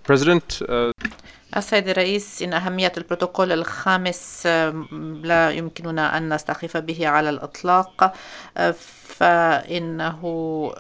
السيد الرئيس، إن أهمية البروتوكول الخامس لا يمكننا أن نستخف به على الإطلاق. فإنه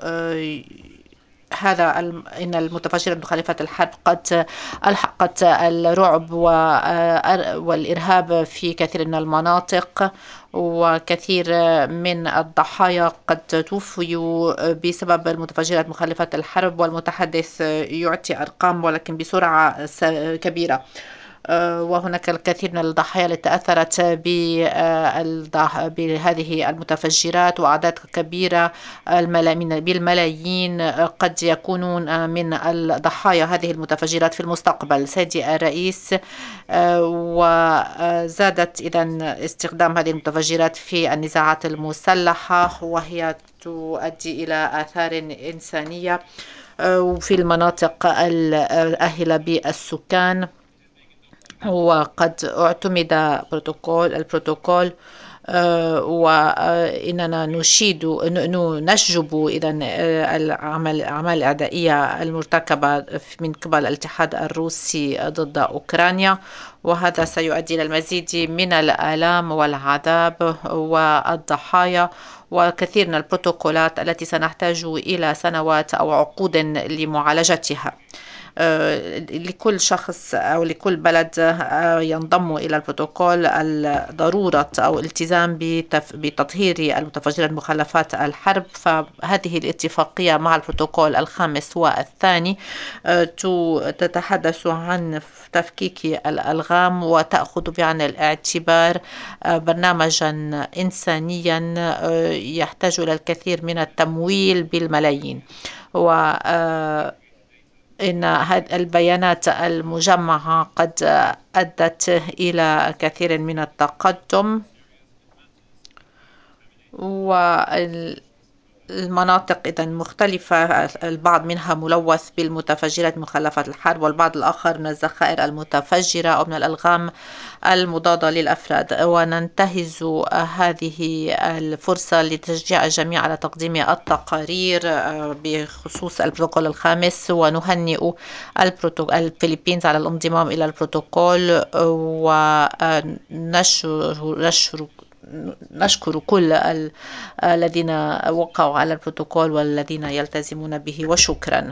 إن المتفجرات مخالفة الحرب قد ألحقت الرعب والإرهاب في كثير من المناطق، وكثير من الضحايا قد توفوا بسبب المتفجرات مخالفة الحرب، والمتحدث يعطي أرقام ولكن بسرعة كبيرة. وهناك الكثير من الضحايا التي تأثرت بهذه المتفجرات، وأعداد كبيرة بالملايين قد يكونون من الضحايا هذه المتفجرات في المستقبل. سيدي الرئيس، وزادت إذن استخدام هذه المتفجرات في النزاعات المسلحة، وهي تؤدي إلى آثار إنسانية في المناطق الأهلة بالسكان. وقد اعتمد البروتوكول، وإننا نشجب إذن الأعمال الإعدائية المرتكبة من قبل الاتحاد الروسي ضد أوكرانيا، وهذا سيؤدي إلى المزيد من الآلام والعذاب والضحايا، وكثير من البروتوكولات التي سنحتاج إلى سنوات أو عقود لمعالجتها. لكل شخص أو لكل بلد ينضم إلى البروتوكول ضرورة أو التزام بتطهير المتفجرات مخلفات الحرب. فهذه الاتفاقية مع البروتوكول الخامس والثاني تتحدث عن تفكيك الألغام، وتأخذ بعين الاعتبار برنامجا إنسانيا يحتاج إلى الكثير من التمويل بالملايين. إن البيانات المجمعة قد أدت إلى كثير من التقدم، والمناطق إذن مختلفة، البعض منها ملوث بالمتفجرات مخلفة الحرب، والبعض الآخر من الذخائر المتفجرة أو من الألغام المضادة للأفراد. وننتهز هذه الفرصة لتشجيع الجميع على تقديم التقارير بخصوص البروتوكول الخامس، ونهنئ الفلبينز على الانضمام إلى البروتوكول، ونشكر كل الذين وقعوا على البروتوكول والذين يلتزمون به، وشكرا.